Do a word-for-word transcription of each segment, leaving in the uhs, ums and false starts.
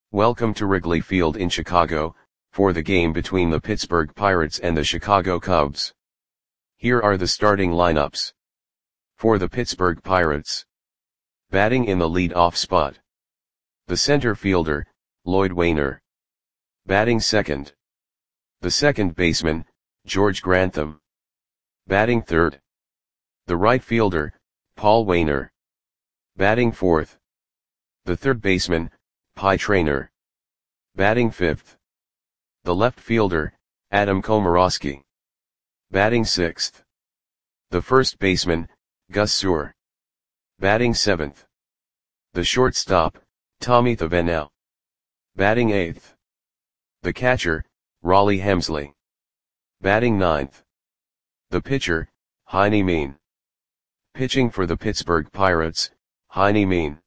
Welcome to Wrigley Field in Chicago, for the game between the Pittsburgh Pirates and the Chicago Cubs. Here are the starting lineups. For the Pittsburgh Pirates. Batting in the lead-off spot. The center fielder, Lloyd Waner. Batting second. The second baseman, George Grantham. Batting third. The right fielder, Paul Waner. Batting fourth. The third baseman, Pie Traynor. Batting fifth. The left fielder, Adam Komorowski. Batting sixth. The first baseman, Gus Suhr. Batting seventh. The shortstop, Tommy Thavenau. Batting eighth. The catcher, Rollie Hemsley. Batting ninth. The pitcher, Heine Mean. Pitching for the Pittsburgh Pirates, Heine Mean.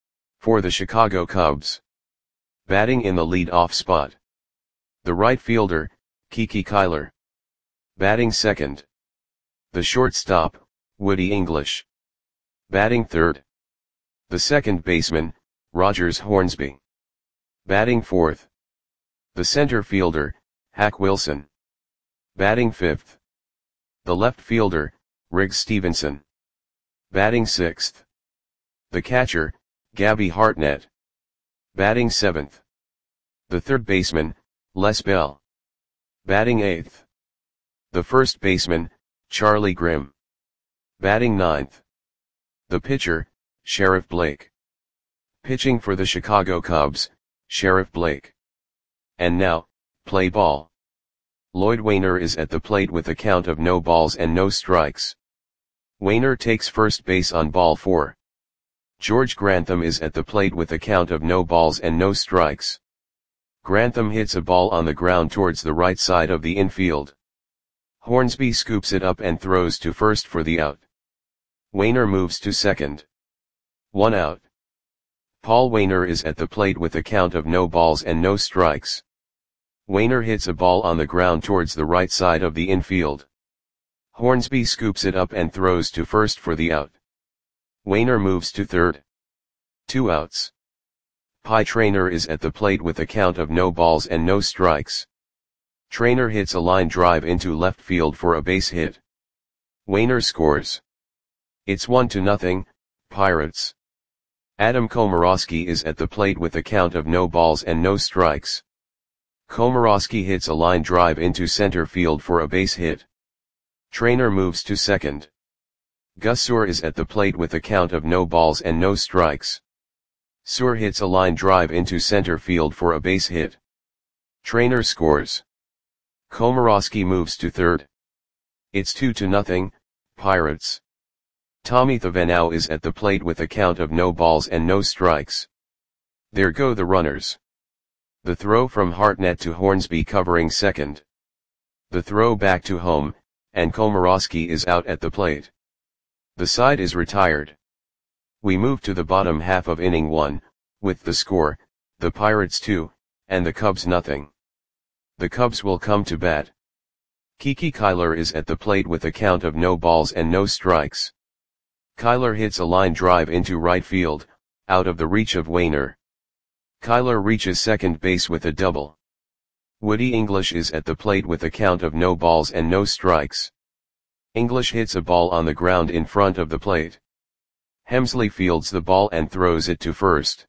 For the Chicago Cubs. Batting in the lead-off spot. The right fielder, Kiki Kyler. Batting second. The shortstop, Woody English. Batting third. The second baseman, Rogers Hornsby. Batting fourth. The center fielder, Hack Wilson. Batting fifth. The left fielder, Riggs Stevenson. Batting sixth. The catcher, Gabby Hartnett. Batting seventh. The third baseman, Les Bell. Batting eighth. The first baseman, Charlie Grimm. Batting ninth. The pitcher, Sheriff Blake. Pitching for the Chicago Cubs, Sheriff Blake. And now, play ball. Lloyd Waner is at the plate with a count of no balls and no strikes. Waner takes first base on ball four. George Grantham is at the plate with a count of no balls and no strikes. Grantham hits a ball on the ground towards the right side of the infield. Hornsby scoops it up and throws to first for the out. Waner moves to second. One out. Paul Waner is at the plate with a count of no balls and no strikes. Waner hits a ball on the ground towards the right side of the infield. Hornsby scoops it up and throws to first for the out. Waner moves to third. Two outs. Pie Traynor is at the plate with a count of no balls and no strikes. Traynor hits a line drive into left field for a base hit. Waner scores. It's one to nothing, Pirates. Adam Komorowski is at the plate with a count of no balls and no strikes. Komorowski hits a line drive into center field for a base hit. Traynor moves to second. Gus Suhr is at the plate with a count of no balls and no strikes. Suhr hits a line drive into center field for a base hit. Traynor scores. Komorowski moves to third. It's two to nothing, Pirates. Tommy Thavenau is at the plate with a count of no balls and no strikes. There go the runners. The throw from Hartnett to Hornsby covering second. The throw back to home, and Komorowski is out at the plate. The side is retired. We move to the bottom half of inning one, with the score, the Pirates two, and the Cubs nothing. The Cubs will come to bat. Kiki Kyler is at the plate with a count of no balls and no strikes. Kyler hits a line drive into right field, out of the reach of Waner. Kyler reaches second base with a double. Woody English is at the plate with a count of no balls and no strikes. English hits a ball on the ground in front of the plate. Hemsley fields the ball and throws it to first.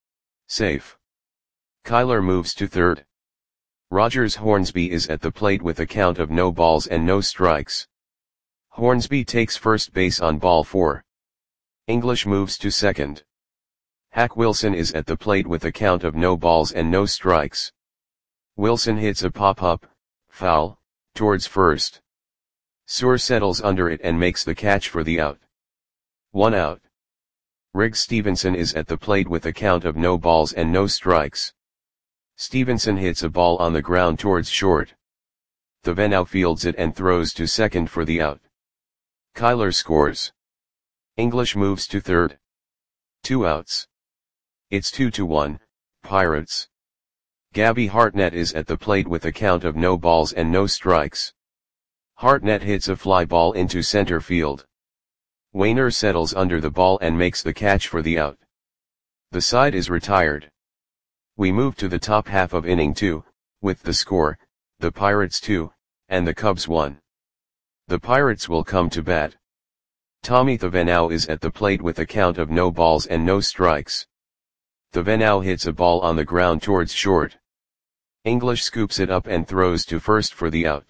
Safe. Kyler moves to third. Rogers Hornsby is at the plate with a count of no balls and no strikes. Hornsby takes first base on ball four. English moves to second. Hack Wilson is at the plate with a count of no balls and no strikes. Wilson hits a pop-up, foul, towards first. Suhr settles under it and makes the catch for the out. One out. Riggs Stevenson is at the plate with a count of no balls and no strikes. Stevenson hits a ball on the ground towards short. Thavenau fields it and throws to second for the out. Kyler scores. English moves to third. Two outs. It's two to one, Pirates. Gabby Hartnett is at the plate with a count of no balls and no strikes. Hartnett hits a fly ball into center field. Waner settles under the ball and makes the catch for the out. The side is retired. We move to the top half of inning two, with the score, the Pirates two, and the Cubs one. The Pirates will come to bat. Tommy Thevenot is at the plate with a count of no balls and no strikes. Thevenot hits a ball on the ground towards short. English scoops it up and throws to first for the out.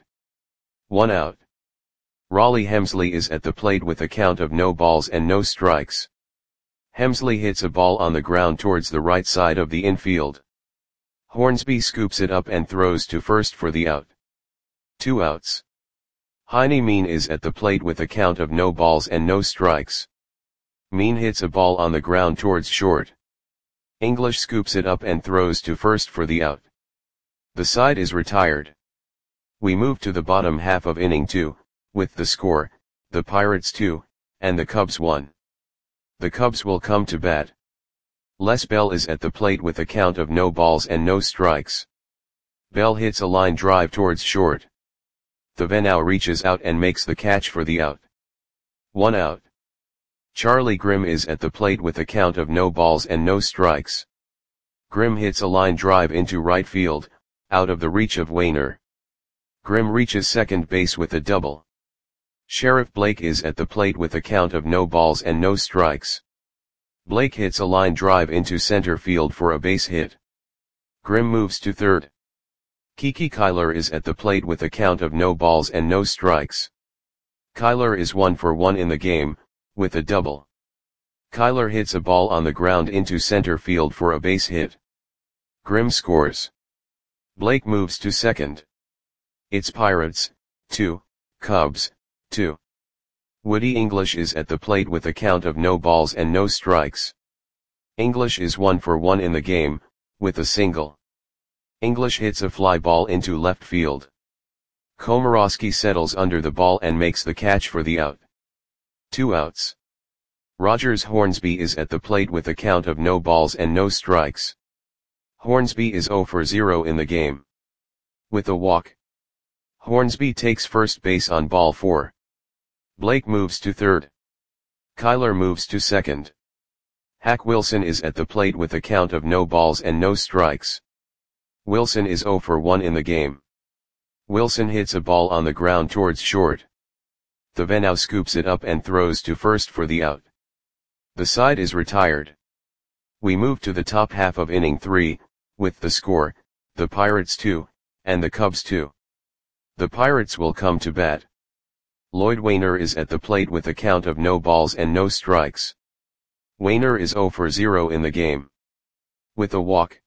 One out. Raleigh Hemsley is at the plate with a count of no balls and no strikes. Hemsley hits a ball on the ground towards the right side of the infield. Hornsby scoops it up and throws to first for the out. Two outs. Heine Mean is at the plate with a count of no balls and no strikes. Mean hits a ball on the ground towards short. English scoops it up and throws to first for the out. The side is retired. We move to the bottom half of inning two, with the score, the Pirates two, and the Cubs one. The Cubs will come to bat. Les Bell is at the plate with a count of no balls and no strikes. Bell hits a line drive towards short. Thevenot reaches out and makes the catch for the out. One out. Charlie Grimm is at the plate with a count of no balls and no strikes. Grimm hits a line drive into right field, out of the reach of Wainer. Grimm reaches second base with a double. Sheriff Blake is at the plate with a count of no balls and no strikes. Blake hits a line drive into center field for a base hit. Grimm moves to third. Kiki Kyler is at the plate with a count of no balls and no strikes. Kyler is one for one in the game, with a double. Kyler hits a ball on the ground into center field for a base hit. Grimm scores. Blake moves to second. It's Pirates, two, Cubs, two. Woody English is at the plate with a count of no balls and no strikes. English is one for one in the game, with a single. English hits a fly ball into left field. Komorowski settles under the ball and makes the catch for the out. Two outs. Rogers Hornsby is at the plate with a count of no balls and no strikes. Hornsby is zero for zero in the game. With a walk. Hornsby takes first base on ball four. Blake moves to third. Kyler moves to second. Hack Wilson is at the plate with a count of no balls and no strikes. Wilson is zero for one in the game. Wilson hits a ball on the ground towards short. Thevenot scoops it up and throws to first for the out. The side is retired. We move to the top half of inning three, with the score, the Pirates two, and the Cubs two. The Pirates will come to bat. Lloyd Wainer is at the plate with a count of no balls and no strikes. Wainer is zero for zero in the game. With a walk.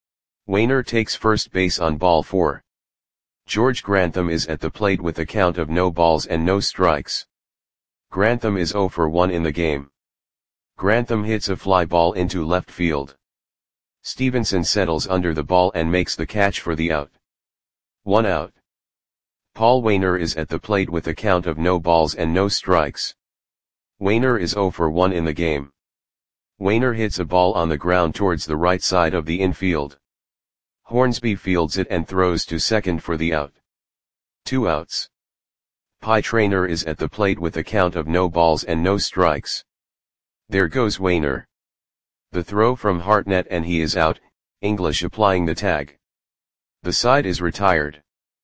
Wainer takes first base on ball four. George Grantham is at the plate with a count of no balls and no strikes. Grantham is zero for one in the game. Grantham hits a fly ball into left field. Stevenson settles under the ball and makes the catch for the out. One out. Paul Wainer is at the plate with a count of no balls and no strikes. Wainer is zero for one in the game. Wainer hits a ball on the ground towards the right side of the infield. Hornsby fields it and throws to second for the out. Two outs. Pie Traynor is at the plate with a count of no balls and no strikes. There goes Wainer. The throw from Hartnett and he is out, English applying the tag. The side is retired.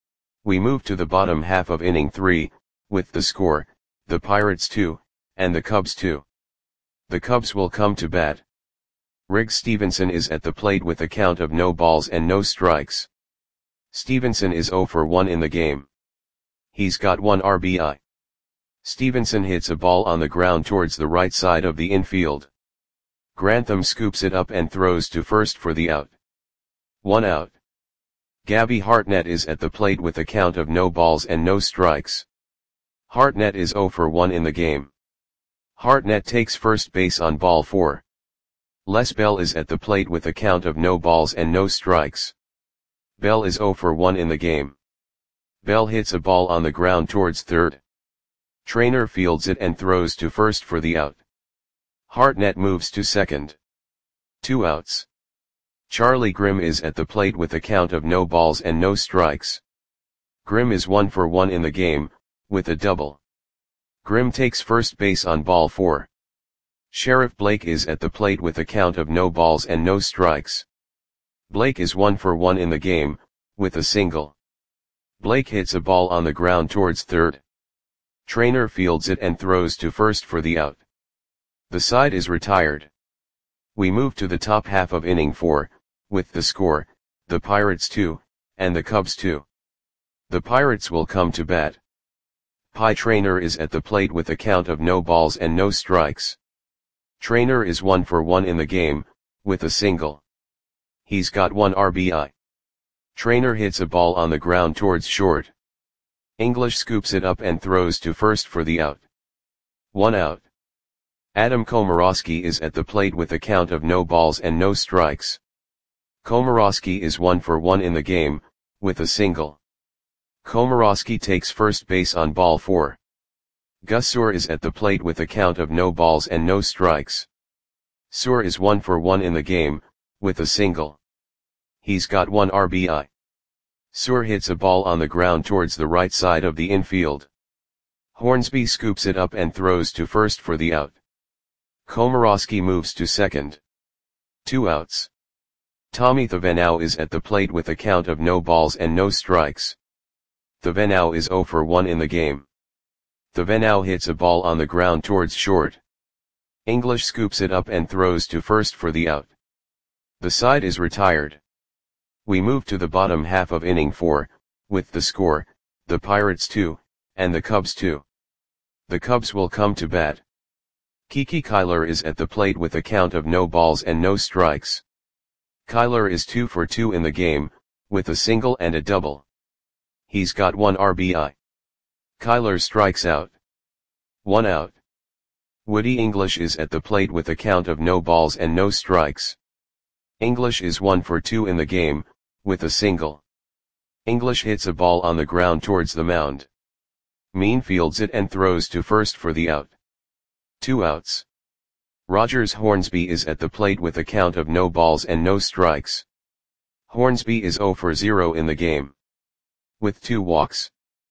We move to the bottom half of inning three, with the score, the Pirates two, and the Cubs two. The Cubs will come to bat. Riggs Stevenson is at the plate with a count of no balls and no strikes. Stevenson is zero for one in the game. He's got one R B I. Stevenson hits a ball on the ground towards the right side of the infield. Grantham scoops it up and throws to first for the out. One out. Gabby Hartnett is at the plate with a count of no balls and no strikes. Hartnett is zero for one in the game. Hartnett takes first base on ball four. Les Bell is at the plate with a count of no balls and no strikes. Bell is zero for one in the game. Bell hits a ball on the ground towards third. Traynor fields it and throws to first for the out. Hartnett moves to second. Two outs. Charlie Grimm is at the plate with a count of no balls and no strikes. Grimm is one for one in the game, with a double. Grimm takes first base on ball four. Sheriff Blake is at the plate with a count of no balls and no strikes. Blake is one for one in the game, with a single. Blake hits a ball on the ground towards third. Trainer fields it and throws to first for the out. The side is retired. We move to the top half of inning four, with the score, the Pirates two, and the Cubs two. The Pirates will come to bat. Pie Trainer is at the plate with a count of no balls and no strikes. Trainer is one for one in the game, with a single. He's got one R B I. Trainer hits a ball on the ground towards short. English scoops it up and throws to first for the out. One out. Adam Komorowski is at the plate with a count of no balls and no strikes. Komorowski is one for one in the game, with a single. Komorowski takes first base on ball four. Gus Suhr is at the plate with a count of no balls and no strikes. Suhr is one for one in the game, with a single. He's got one R B I. Suhr hits a ball on the ground towards the right side of the infield. Hornsby scoops it up and throws to first for the out. Komorowski moves to second. Two outs. Tommy Thevenot is at the plate with a count of no balls and no strikes. Thevenot is zero for one in the game. Thevenot hits a ball on the ground towards short. English scoops it up and throws to first for the out. The side is retired. We move to the bottom half of inning four, with the score, the Pirates two, and the Cubs two. The Cubs will come to bat. Kiki Kyler is at the plate with a count of no balls and no strikes. Kyler is two for two in the game, with a single and a double. He's got one R B I. Kyler strikes out. One out. Woody English is at the plate with a count of no balls and no strikes. English is one for two in the game, with a single. English hits a ball on the ground towards the mound. Mean fields it and throws to first for the out. Two outs. Rogers Hornsby is at the plate with a count of no balls and no strikes. Hornsby is zero for zero in the game. With two walks.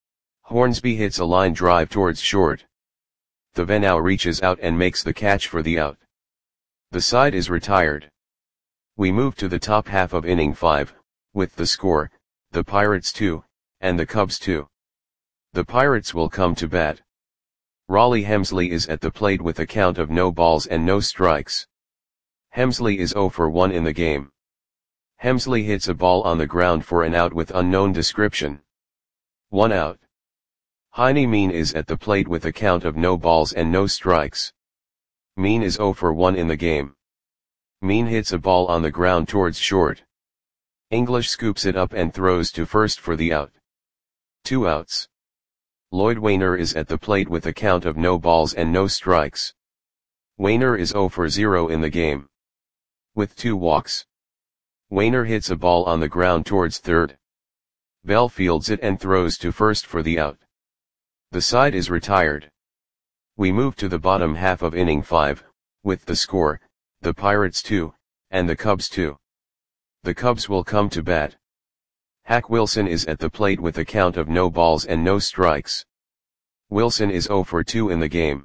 Hornsby hits a line drive towards short. Thevenot reaches out and makes the catch for the out. The side is retired. We move to the top half of inning five, with the score, the Pirates two, and the Cubs two. The Pirates will come to bat. Raleigh Hemsley is at the plate with a count of no balls and no strikes. Hemsley is zero for one in the game. Hemsley hits a ball on the ground for an out with unknown description. One out. Heine Mean is at the plate with a count of no balls and no strikes. Mean is zero for one in the game. Mean hits a ball on the ground towards short. English scoops it up and throws to first for the out. Two outs. Lloyd Wainer is at the plate with a count of no balls and no strikes. Wainer is zero for zero in the game. With two walks. Wainer hits a ball on the ground towards third. Bell fields it and throws to first for the out. The side is retired. We move to the bottom half of inning five, with the score, the Pirates two, and the Cubs two. The Cubs will come to bat. Hack Wilson is at the plate with a count of no balls and no strikes. Wilson is zero for two in the game.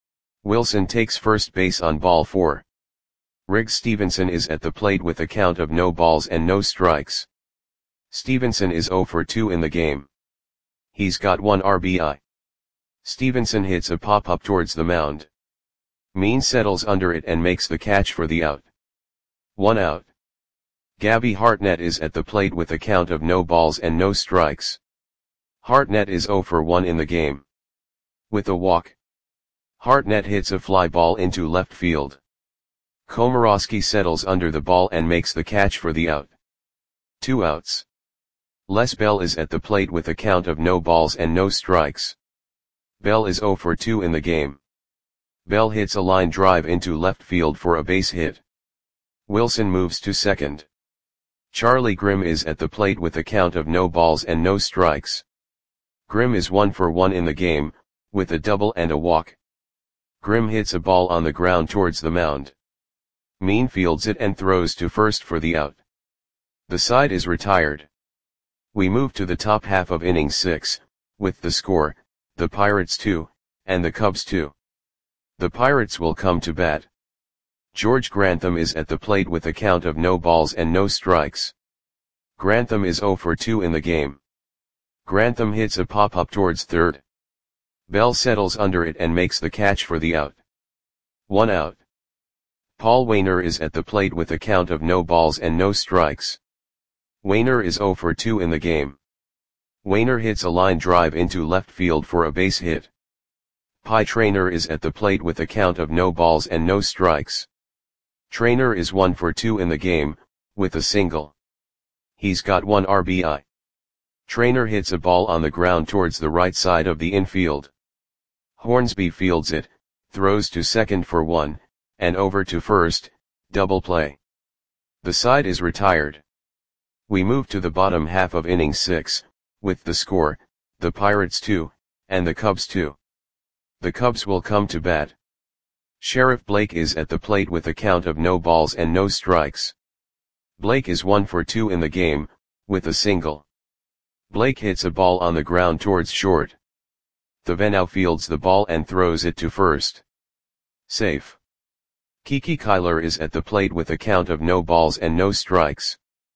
Wilson takes first base on ball four. Riggs Stevenson is at the plate with a count of no balls and no strikes. Stevenson is zero for two in the game. He's got one R B I. Stevenson hits a pop-up towards the mound. Mean settles under it and makes the catch for the out. One out. Gabby Hartnett is at the plate with a count of no balls and no strikes. Hartnett is zero for one in the game. With a walk. Hartnett hits a fly ball into left field. Komorowski settles under the ball and makes the catch for the out. Two outs. Les Bell is at the plate with a count of no balls and no strikes. Bell is zero for two in the game. Bell hits a line drive into left field for a base hit. Wilson moves to second. Charlie Grimm is at the plate with a count of no balls and no strikes. Grimm is one for one in the game, with a double and a walk. Grimm hits a ball on the ground towards the mound. Mean fields it and throws to first for the out. The side is retired. We move to the top half of inning six, with the score, the Pirates two, and the Cubs two. The Pirates will come to bat. George Grantham is at the plate with a count of no balls and no strikes. Grantham is zero for two in the game. Grantham hits a pop-up towards third. Bell settles under it and makes the catch for the out. One out. Paul Waner is at the plate with a count of no balls and no strikes. Waner is zero for two in the game. Waner hits a line drive into left field for a base hit. Pie Traynor is at the plate with a count of no balls and no strikes. Traynor is one for two in the game, with a single. He's got one R B I. Traynor hits a ball on the ground towards the right side of the infield. Hornsby fields it, throws to second for one, and over to first, double play. The side is retired. We move to the bottom half of inning six, with the score, the Pirates two, and the Cubs two. The Cubs will come to bat. Sheriff Blake is at the plate with a count of no balls and no strikes. Blake is one for two in the game, with a single. Blake hits a ball on the ground towards short. Thevenot fields the ball and throws it to first. Safe. Kiki Kyler is at the plate with a count of no balls and no strikes.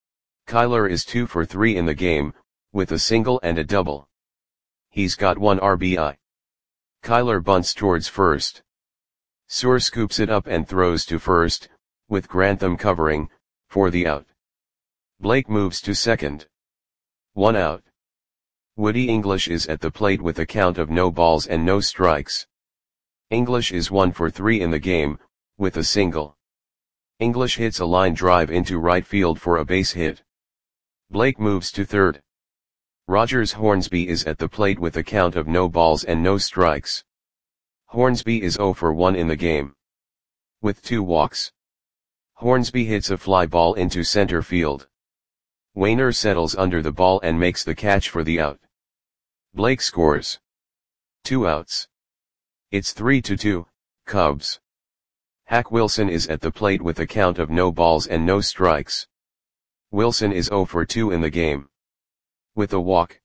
Kyler is two for three in the game, with a single and a double. He's got one R B I. Kyler bunts towards first. Suhr scoops it up and throws to first, with Grantham covering, for the out. Blake moves to second. One out. Woody English is at the plate with a count of no balls and no strikes. English is one for three in the game, with a single. English hits a line drive into right field for a base hit. Blake moves to third. Rogers Hornsby is at the plate with a count of no balls and no strikes. Hornsby is zero for one in the game. With two walks. Hornsby hits a fly ball into center field. Waner settles under the ball and makes the catch for the out. Blake scores. Two outs. It's three to two, Cubs. Hack Wilson is at the plate with a count of no balls and no strikes. Wilson is zero for two in the game. With a walk.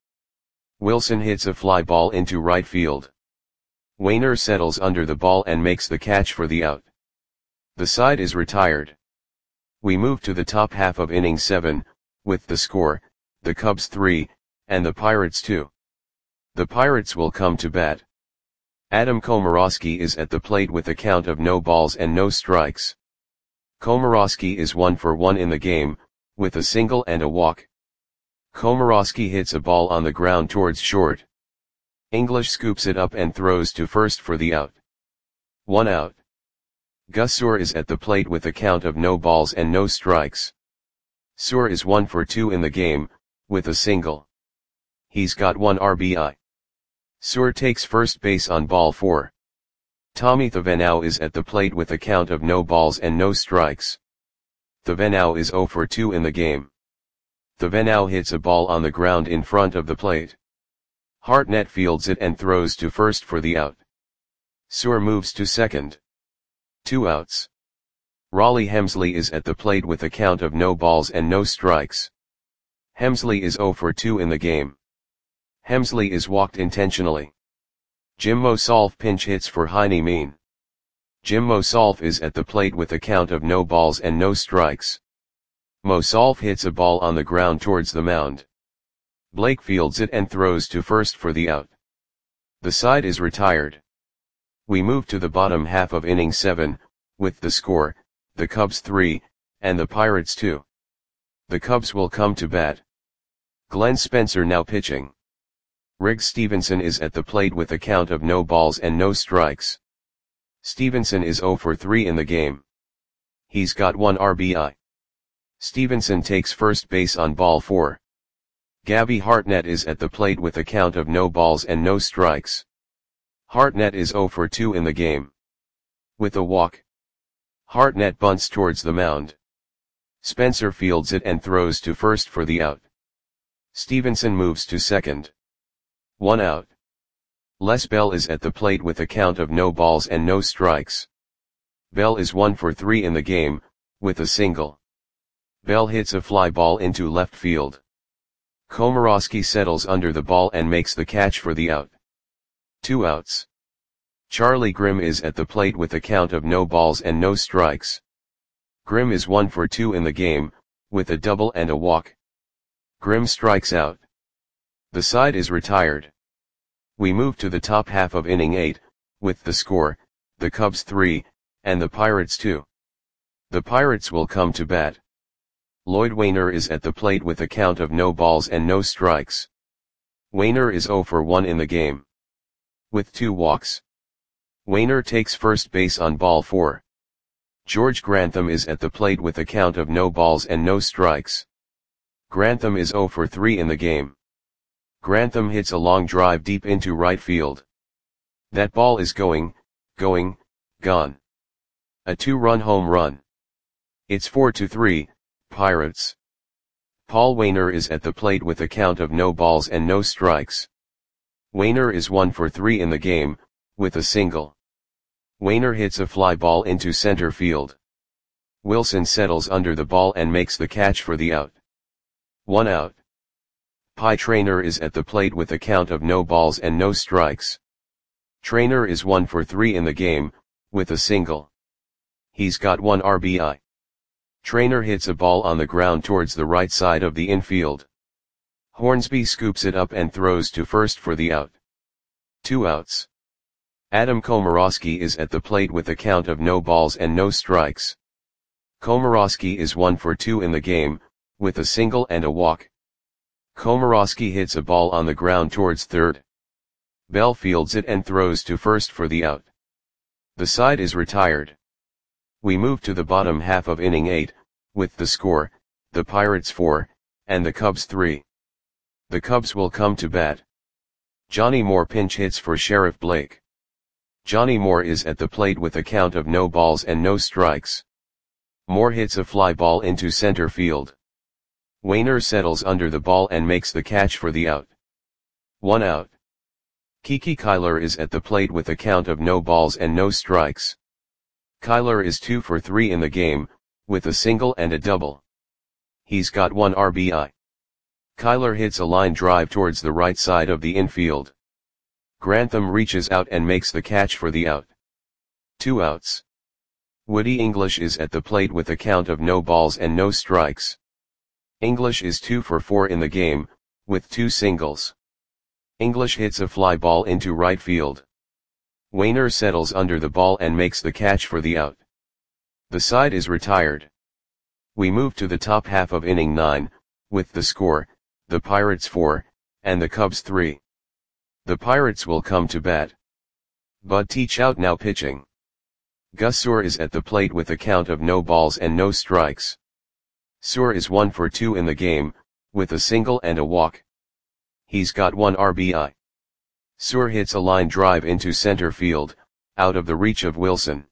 Wilson hits a fly ball into right field. Waner settles under the ball and makes the catch for the out. The side is retired. We move to the top half of inning seven, with the score, the Cubs three, and the Pirates two. The Pirates will come to bat. Adam Komorowski is at the plate with a count of no balls and no strikes. Komorowski is one for one in the game, with a single and a walk. Komorowski hits a ball on the ground towards short. English scoops it up and throws to first for the out. One out. Gus Suhr is at the plate with a count of no balls and no strikes. Suhr is one for two in the game, with a single. He's got one R B I. Suhr takes first base on ball four. Tommy Thevenot is at the plate with a count of no balls and no strikes. Thevenot is zero for two in the game. Thevenot hits a ball on the ground in front of the plate. Hartnett fields it and throws to first for the out. Suhr moves to second. Two outs. Raleigh Hemsley is at the plate with a count of no balls and no strikes. Hemsley is zero for two in the game. Hemsley is walked intentionally. Jim Mosolf pinch hits for Heine Mean. Jim Mosolf is at the plate with a count of no balls and no strikes. Mosolf hits a ball on the ground towards the mound. Blake fields it and throws to first for the out. The side is retired. We move to the bottom half of inning seven, with the score, the Cubs three, and the Pirates two. The Cubs will come to bat. Glenn Spencer now pitching. Riggs Stevenson is at the plate with a count of no balls and no strikes. Stevenson is zero for three in the game. He's got one R B I. Stevenson takes first base on ball four. Gabby Hartnett is at the plate with a count of no balls and no strikes. Hartnett is zero for two in the game. With a walk. Hartnett bunts towards the mound. Spencer fields it and throws to first for the out. Stevenson moves to second. One out. Les Bell is at the plate with a count of no balls and no strikes. Bell is one for three in the game, with a single. Bell hits a fly ball into left field. Komorowski settles under the ball and makes the catch for the out. Two outs. Charlie Grimm is at the plate with a count of no balls and no strikes. Grimm is one for two in the game, with a double and a walk. Grimm strikes out. The side is retired. We move to the top half of inning eight, with the score, the Cubs three, and the Pirates two. The Pirates will come to bat. Lloyd Waner is at the plate with a count of no balls and no strikes. Waner is zero for one in the game, with two walks. Waner takes first base on ball four. George Grantham is at the plate with a count of no balls and no strikes. Grantham is zero for three in the game. Grantham hits a long drive deep into right field. That ball is going, going, gone. A two-run home run. It's four to three, Pirates. Paul Waner is at the plate with a count of no balls and no strikes. Waner is one for three in the game, with a single. Waner hits a fly ball into center field. Wilson settles under the ball and makes the catch for the out. One out. Pie Traynor is at the plate with a count of no balls and no strikes. Traynor is one for three in the game, with a single. He's got one R B I. Traynor hits a ball on the ground towards the right side of the infield. Hornsby scoops it up and throws to first for the out. Two outs. Adam Komorowski is at the plate with a count of no balls and no strikes. Komorowski is one for two in the game, with a single and a walk. Komorowski hits a ball on the ground towards third. Bell fields it and throws to first for the out. The side is retired. We move to the bottom half of inning eight, with the score, the Pirates four, and the Cubs three. The Cubs will come to bat. Johnny Moore pinch hits for Sheriff Blake. Johnny Moore is at the plate with a count of no balls and no strikes. Moore hits a fly ball into center field. Waner settles under the ball and makes the catch for the out. One out. Kiki Kyler is at the plate with a count of no balls and no strikes. Kyler is two for three in the game, with a single and a double. He's got one R B I. Kyler hits a line drive towards the right side of the infield. Grantham reaches out and makes the catch for the out. Two outs. Woody English is at the plate with a count of no balls and no strikes. English is two for four in the game, with two singles. English hits a fly ball into right field. Waner settles under the ball and makes the catch for the out. The side is retired. We move to the top half of inning nine, with the score, the Pirates four, and the Cubs three. The Pirates will come to bat. Bud Teachout now pitching. Gus Suhr is at the plate with a count of no balls and no strikes. Suhr is one for two in the game, with a single and a walk. He's got one R B I. Suhr hits a line drive into center field, out of the reach of Wilson.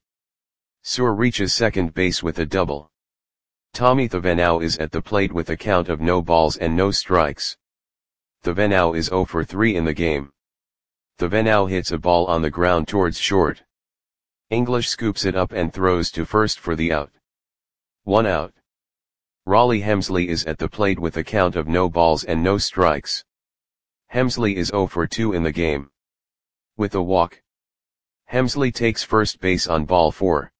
Suhr reaches second base with a double. Tommy Thavenau is at the plate with a count of no balls and no strikes. Thavenau is zero for three in the game. Thavenau hits a ball on the ground towards short. English scoops it up and throws to first for the out. One out. Raleigh Hemsley is at the plate with a count of no balls and no strikes. Hemsley is zero for two in the game, with a walk. Hemsley takes first base on ball four.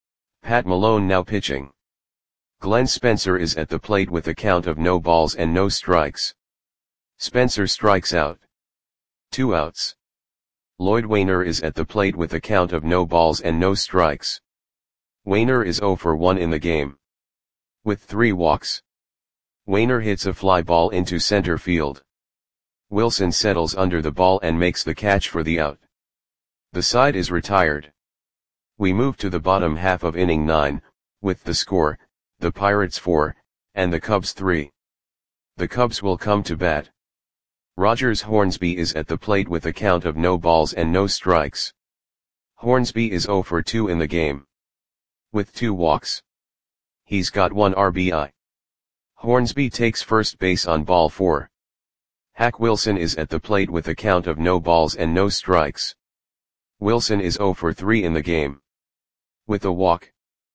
Pat Malone now pitching. Glenn Spencer is at the plate with a count of no balls and no strikes. Spencer strikes out. Two outs. Lloyd Waner is at the plate with a count of no balls and no strikes. Waner is zero for one in the game, with three walks. Waner hits a fly ball into center field. Wilson settles under the ball and makes the catch for the out. The side is retired. We move to the bottom half of inning nine, with the score, the Pirates four, and the Cubs three. The Cubs will come to bat. Rogers Hornsby is at the plate with a count of no balls and no strikes. Hornsby is zero for two in the game, with two walks. He's got one R B I. Hornsby takes first base on ball four. Hack Wilson is at the plate with a count of no balls and no strikes. Wilson is zero for three in the game, with a walk.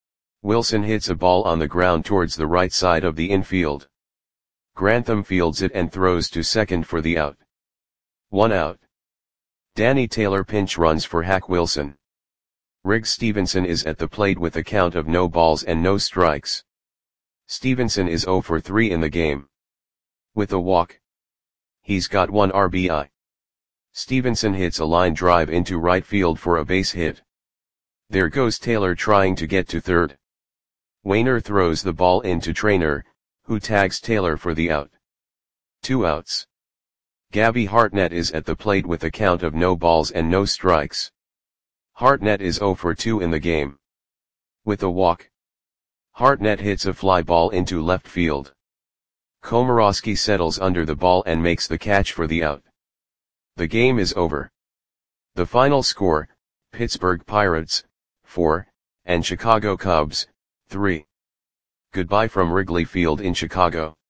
Wilson hits a ball on the ground towards the right side of the infield. Grantham fields it and throws to second for the out. One out. Danny Taylor pinch runs for Hack Wilson. Riggs Stevenson is at the plate with a count of no balls and no strikes. Stevenson is zero for three in the game. With a walk. He's got one R B I. Stevenson hits a line drive into right field for a base hit. There goes Taylor trying to get to third. Wainer throws the ball into Trainer, who tags Taylor for the out. Two outs. Gabby Hartnett is at the plate with a count of no balls and no strikes. Hartnett is zero for two in the game. With a walk. Hartnett hits a fly ball into left field. Komorowski settles under the ball and makes the catch for the out. The game is over. The final score, Pittsburgh Pirates, four, and Chicago Cubs, three. Goodbye from Wrigley Field in Chicago.